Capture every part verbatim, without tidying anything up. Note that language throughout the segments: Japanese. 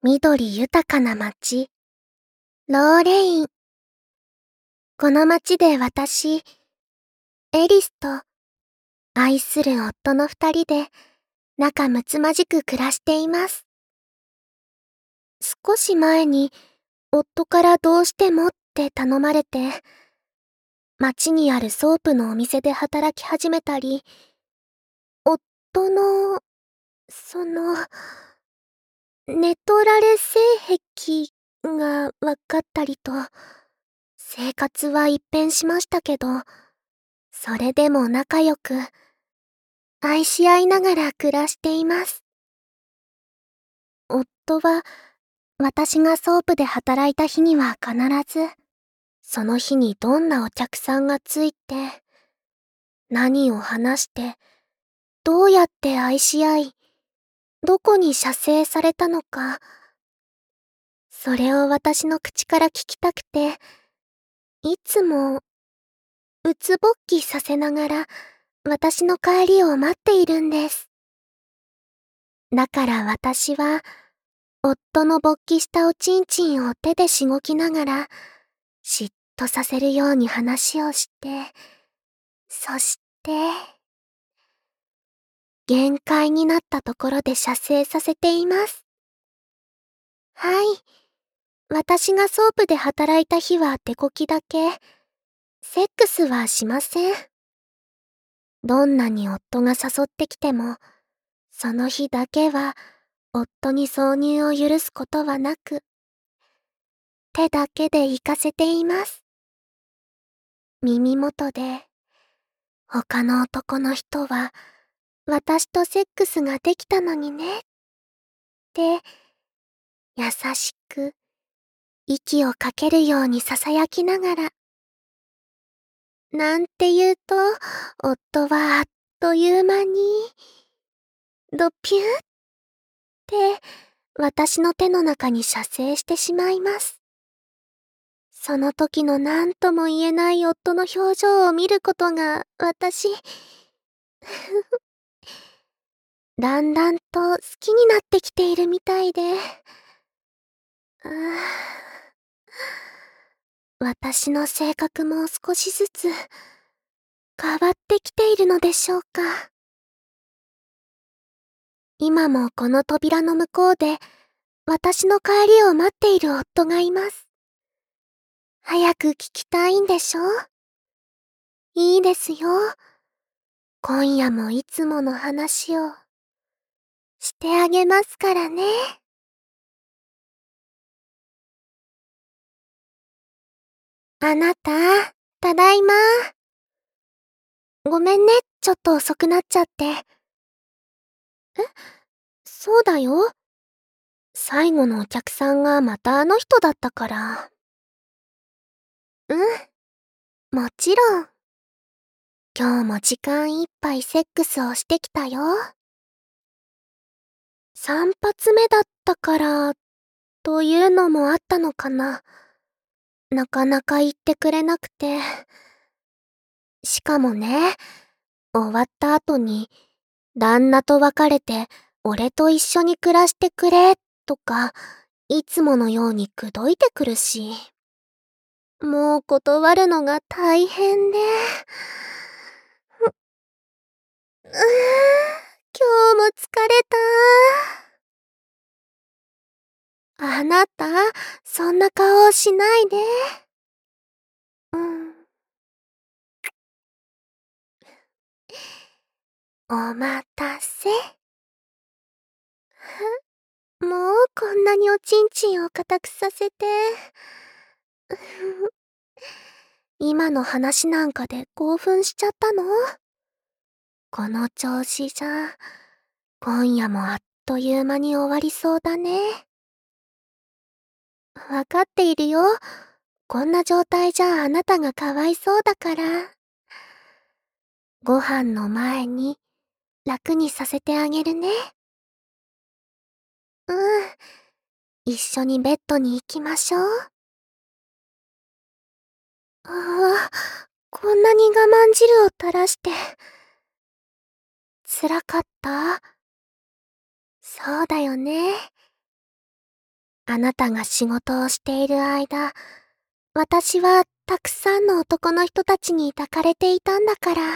緑豊かな街、ローレイン。この街で私、エリスと愛する夫の二人で仲睦まじく暮らしています。少し前に夫からどうしてもって頼まれて、街にあるソープのお店で働き始めたり、夫の、その、寝取られ性癖がわかったりと、生活は一変しましたけど、それでも仲良く、愛し合いながら暮らしています。夫は、私がソープで働いた日には必ず、その日にどんなお客さんがついて、何を話して、どうやって愛し合い、どこに射精されたのか、それを私の口から聞きたくて、いつも、うつぼっきさせながら、私の帰りを待っているんです。だから私は、夫の勃起したおちんちんを手でしごきながら、嫉妬させるように話をして、そして、限界になったところで射精させています。はい。私がソープで働いた日は手こきだけ、セックスはしません。どんなに夫が誘ってきても、その日だけは夫に挿入を許すことはなく、手だけで行かせています。耳元で、他の男の人は、私とセックスができたのにね、って、優しく、息をかけるように囁きながら、なんて言うと、夫はあっという間に、ドピューって、私の手の中に射精してしまいます。その時の何とも言えない夫の表情を見ることが、私、だんだんと好きになってきているみたいで、ああ、私の性格も少しずつ変わってきているのでしょうか。今もこの扉の向こうで私の帰りを待っている夫がいます。早く聞きたいんでしょ？いいですよ。今夜もいつもの話をしてあげますからね。あなた、ただいま。ごめんね、ちょっと遅くなっちゃって。え、そうだよ。最後のお客さんがまたあの人だったから。うん、もちろん。今日も時間いっぱいセックスをしてきたよ。三発目だったから、というのもあったのかな。なかなか言ってくれなくて。しかもね、終わった後に、旦那と別れて、俺と一緒に暮らしてくれ、とか、いつものように口説いてくるし。もう断るのが大変で。うー今日も疲れた。あなた、そんな顔をしないで。うん。お待たせ。もうこんなにおちんちんを固くさせて。今の話なんかで興奮しちゃったの？この調子じゃ、今夜もあっという間に終わりそうだね。わかっているよ。こんな状態じゃあなたがかわいそうだから。ご飯の前に楽にさせてあげるね。うん。一緒にベッドに行きましょう。ああ、こんなに我慢汁を垂らして。辛かった？そうだよね。 あなたが仕事をしている間、私はたくさんの男の人たちに抱かれていたんだから。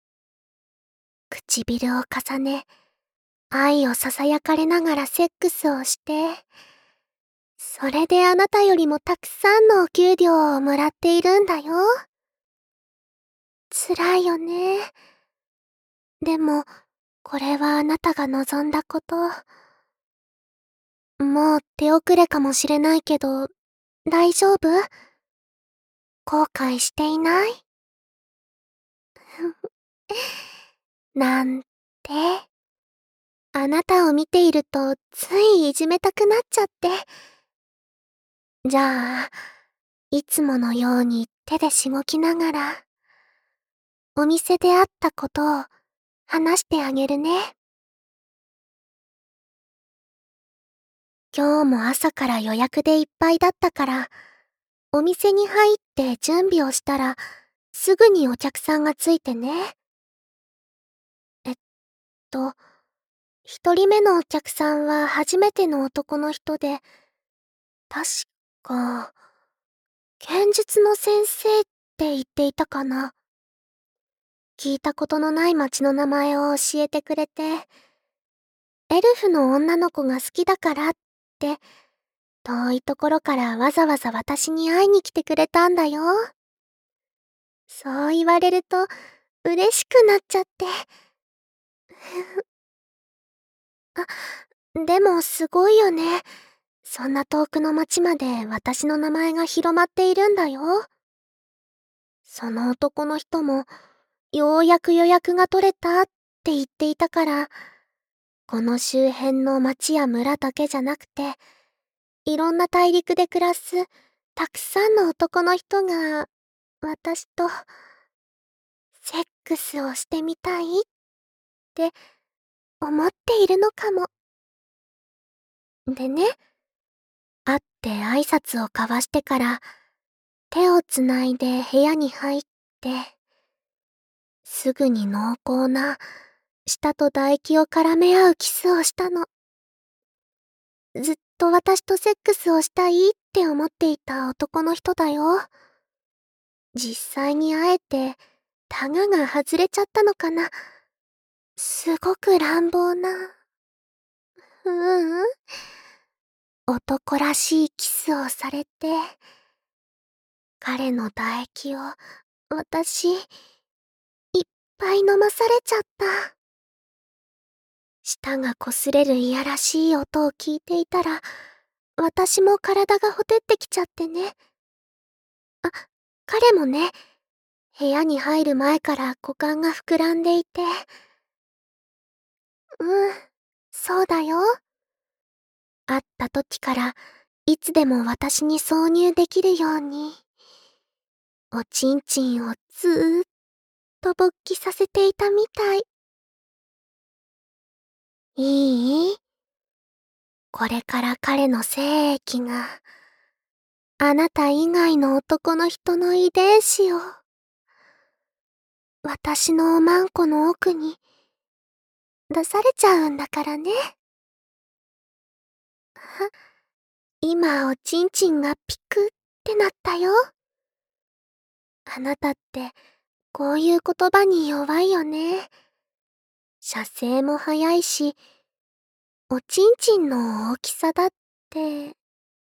唇を重ね、愛を囁かれながらセックスをして、それであなたよりもたくさんのお給料をもらっているんだよ。辛いよね。でも、これはあなたが望んだこと。もう手遅れかもしれないけど、大丈夫？後悔していない？なんて。あなたを見ているとついいじめたくなっちゃって。じゃあ、いつものように手でしごきながら、お店であったことを話してあげるね。今日も朝から予約でいっぱいだったから、お店に入って準備をしたら、すぐにお客さんがついてね。えっと、一人目のお客さんは初めての男の人で、確か、剣術の先生って言っていたかな。聞いたことのない町の名前を教えてくれて、エルフの女の子が好きだからって、遠いところからわざわざ私に会いに来てくれたんだよ。そう言われると嬉しくなっちゃって。あ、でもすごいよね。そんな遠くの町まで私の名前が広まっているんだよ。その男の人も、ようやく予約が取れたって言っていたから、この周辺の町や村だけじゃなくて、いろんな大陸で暮らすたくさんの男の人が、私と、セックスをしてみたいって思っているのかも。でね、会って挨拶を交わしてから、手をつないで部屋に入って、すぐに濃厚な舌と唾液を絡め合うキスをしたの。ずっと私とセックスをしたいって思っていた男の人だよ。実際に会えて、タガが外れちゃったのかな。すごく乱暴な。ううん。男らしいキスをされて、彼の唾液を私、いっぱい飲まされちゃった。舌が擦れるいやらしい音を聞いていたら、私も体がほてってきちゃってね。あ、彼もね、部屋に入る前から股間が膨らんでいて。うん、そうだよ。会った時から、いつでも私に挿入できるように、おちんちんをずーっと勃起させていたみたい。いい？これから彼の精液が、あなた以外の男の人の遺伝子を、私のおまんこの奥に、出されちゃうんだからね。は、今おちんちんがピクってなったよ。あなたって、こういう言葉に弱いよね。射精も早いし、おちんちんの大きさだって。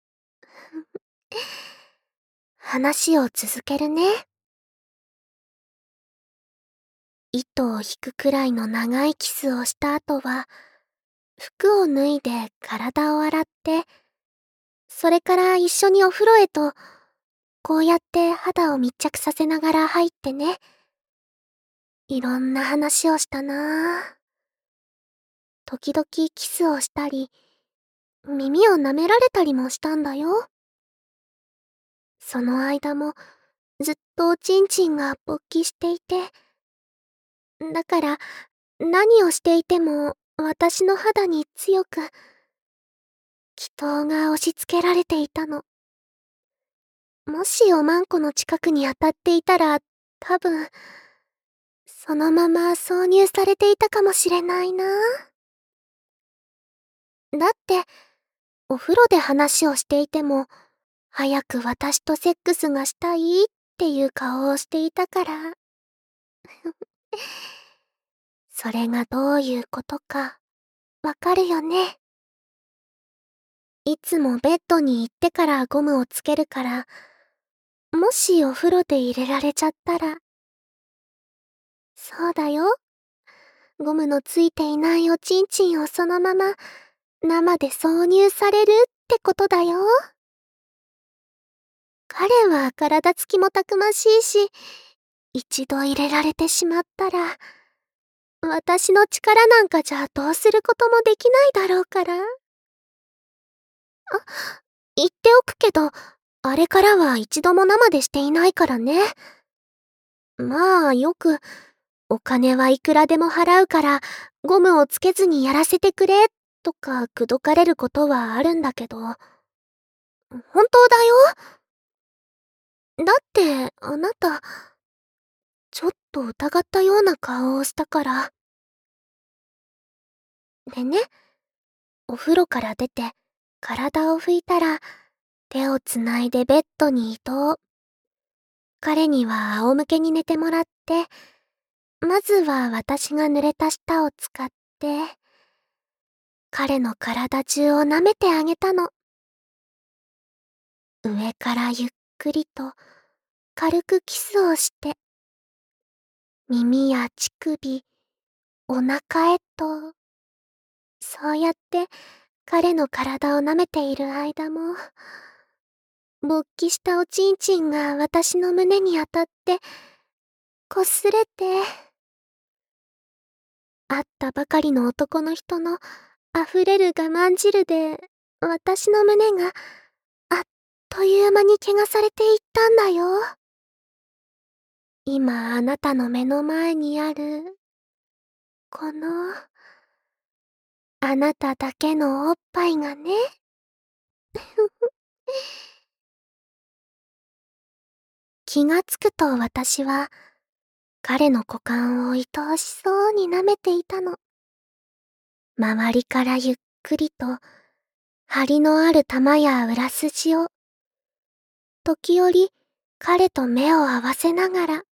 話を続けるね。糸を引くくらいの長いキスをした後は、服を脱いで体を洗って、それから一緒にお風呂へと、こうやって肌を密着させながら入ってね。いろんな話をしたなぁ。時々キスをしたり、耳を舐められたりもしたんだよ。その間も、ずっとおちんちんが勃起していて。だから、何をしていても、私の肌に強く、気筒が押し付けられていたの。もしおまんこの近くに当たっていたら、多分、そのまま挿入されていたかもしれないな。だって、 お風呂で話をしていても、早く私とセックスがしたいっていう顔をしていたから。それがどういうことか、わかるよね。いつもベッドに行ってからゴムをつけるから、もしお風呂で入れられちゃったら。そうだよ。ゴムのついていないおちんちんをそのまま生で挿入されるってことだよ。彼は体つきもたくましいし、一度入れられてしまったら、私の力なんかじゃどうすることもできないだろうから。あ、言っておくけど、あれからは一度も生でしていないからね。まあよく、お金はいくらでも払うから、ゴムをつけずにやらせてくれ、とか口説かれることはあるんだけど、本当だよ。だって、あなた、ちょっと疑ったような顔をしたから。でね、お風呂から出て、体を拭いたら、手をつないでベッドに移動。彼には仰向けに寝てもらって、まずは私が濡れた舌を使って、彼の体中を舐めてあげたの。上からゆっくりと、軽くキスをして、耳や乳首、お腹へと、そうやって彼の体を舐めている間も、勃起したおちんちんが私の胸に当たって、擦れて、会ったばかりの男の人の溢れる我慢汁で、私の胸があっという間に汚されていったんだよ。今あなたの目の前にある、この、あなただけのおっぱいがね。気がつくと私は、彼の股間を愛おしそうに舐めていたの。周りからゆっくりと、張りのある玉や裏筋を、時折彼と目を合わせながら、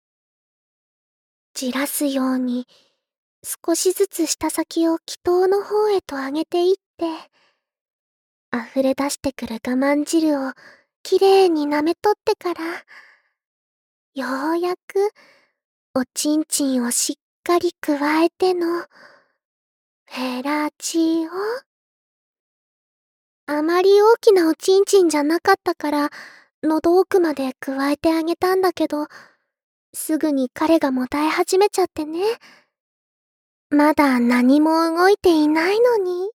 じらすように、少しずつ舌先を気筒の方へと上げていって、溢れ出してくる我慢汁をきれいに舐めとってから、ようやく、おちんちんをしっかりくわえての、フェラチオ。あまり大きなおちんちんじゃなかったから、喉奥までくわえてあげたんだけど、すぐに彼がもたえ始めちゃってね。まだ何も動いていないのに。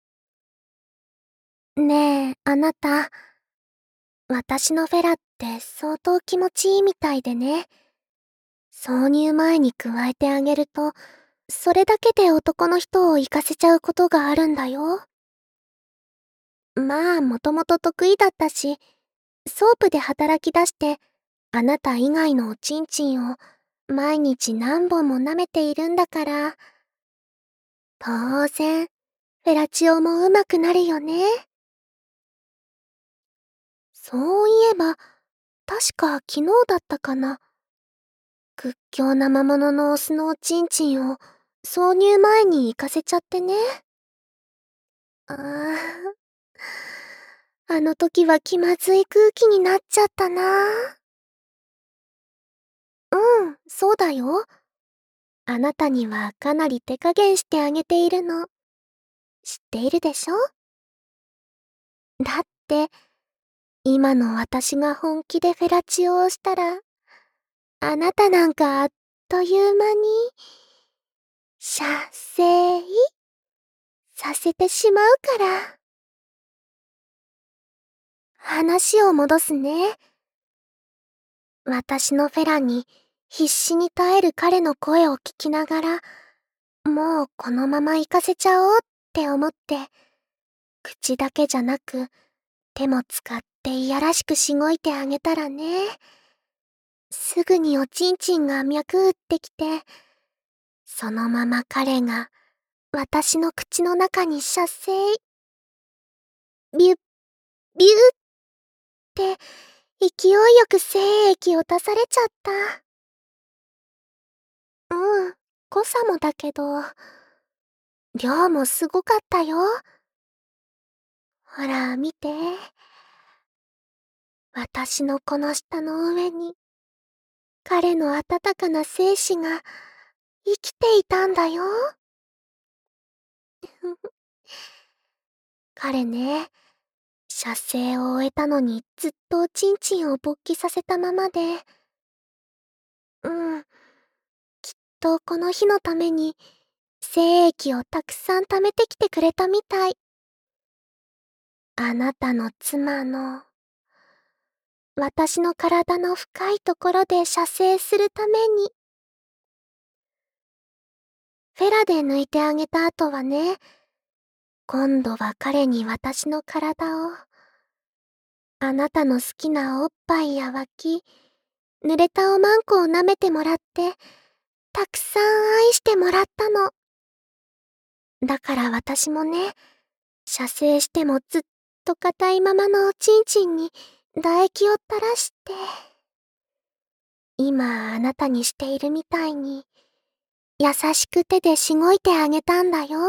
ねえ、あなた。私のフェラって相当気持ちいいみたいでね。挿入前に加えてあげると、それだけで男の人を行かせちゃうことがあるんだよ。まあ、もともと得意だったし、ソープで働き出して、あなた以外のおちんちんを毎日何本も舐めているんだから、当然、フェラチオも上手くなるよね。そういえば、確か昨日だったかな。屈強な魔物のオスのおちんちんを挿入前に行かせちゃってね。ああ、あの時は気まずい空気になっちゃったな。うん、そうだよ。あなたにはかなり手加減してあげているの。知っているでしょ？だって、今の私が本気でフェラチオをしたら、あなたなんかあっという間に、射精させてしまうから。話を戻すね。私のフェラに必死に耐える彼の声を聞きながら、もうこのまま行かせちゃおうって思って、口だけじゃなく、手も使っていやらしくしごいてあげたらね。すぐにおちんちんが脈打ってきて、そのまま彼が私の口の中に射精。 ビュッ、ビューって勢いよく精液を出されちゃった。うん、濃さもだけど、量もすごかったよ。ほら、見て。私のこの舌の上に、彼の温かな精子が生きていたんだよ。彼ね、射精を終えたのにずっとおちんちんを勃起させたままで、うん、きっとこの日のために精液をたくさん貯めてきてくれたみたい。あなたの妻の、私の体の深いところで射精するために。フェラで抜いてあげた後はね、今度は彼に私の体を、あなたの好きなおっぱいや脇、濡れたおまんこを舐めてもらって、たくさん愛してもらったの。だから私もね、射精してもずっと硬いままのおちんちんに唾液を垂らして、今あなたにしているみたいに、優しく手でしごいてあげたんだよ。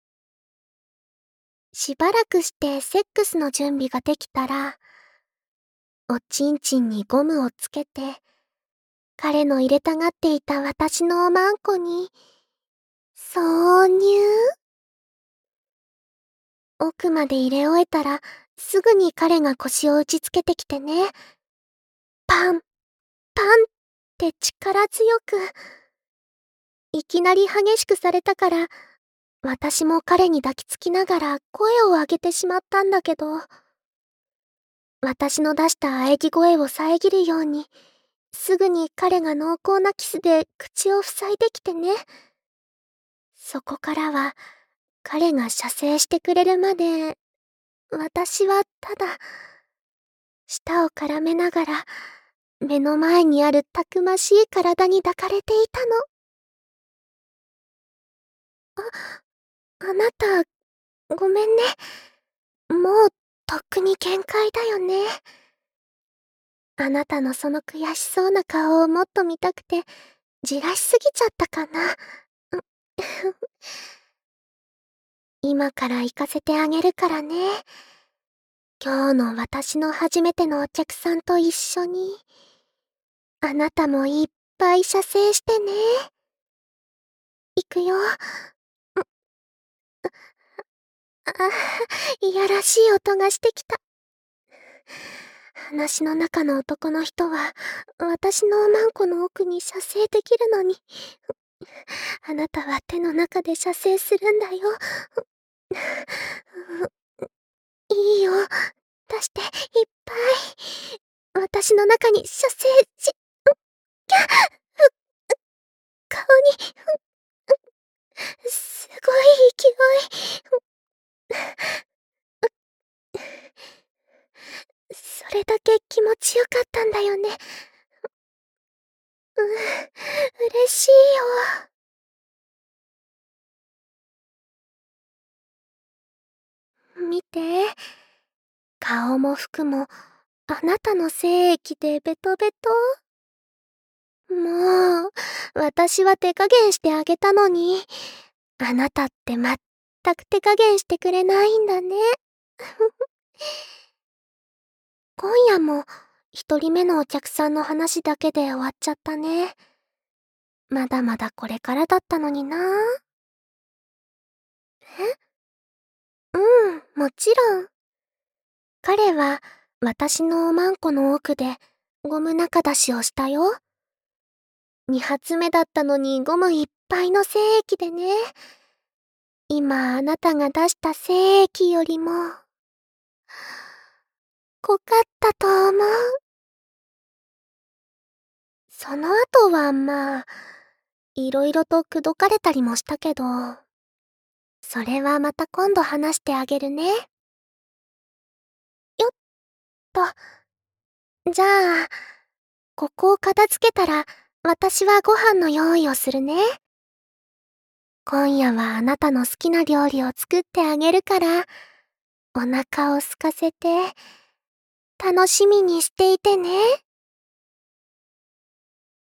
しばらくしてセックスの準備ができたら、おちんちんにゴムをつけて、彼の入れたがっていた私のおまんこに、挿入。奥まで入れ終えたら、すぐに彼が腰を打ちつけてきてね。パン、パンって力強く。いきなり激しくされたから、私も彼に抱きつきながら声を上げてしまったんだけど、私の出した喘ぎ声を遮るように、すぐに彼が濃厚なキスで口を塞いできてね。そこからは、彼が射精してくれるまで、私はただ、舌を絡めながら、目の前にあるたくましい体に抱かれていたの。あ、あなた、ごめんね。もう、とっくに限界だよね。あなたのその悔しそうな顔をもっと見たくて、じらしすぎちゃったかな。今から行かせてあげるからね。今日の私の初めてのお客さんと一緒に、あなたもいっぱい射精してね。行くよ。あ、いやらしい音がしてきた。話の中の男の人は、私のおまんこの奥に射精できるのに、あなたは手の中で射精するんだよ。いいよ。出して、いっぱい。私の中に射精し、キャッ、顔に、すごい勢い。それだけ気持ちよかったんだよね。うん、嬉しいよ。見て。顔も服も、あなたの精液でベトベト。もう、私は手加減してあげたのに、あなたってまったく手加減してくれないんだね。今夜も、一人目のお客さんの話だけで終わっちゃったね。まだまだこれからだったのにな。え？うん、もちろん。彼は、私のおまんこの奥で、ゴム中出しをしたよ。二発目だったのにゴムいっぱいの精液でね。今あなたが出した精液よりも、濃かったと思う。その後はまあ、いろいろと口説かれたりもしたけど、それはまた今度話してあげるね。よっと。じゃあ、ここを片付けたら、私はご飯の用意をするね。今夜はあなたの好きな料理を作ってあげるから、 お腹を空かせて、楽しみにしていてね。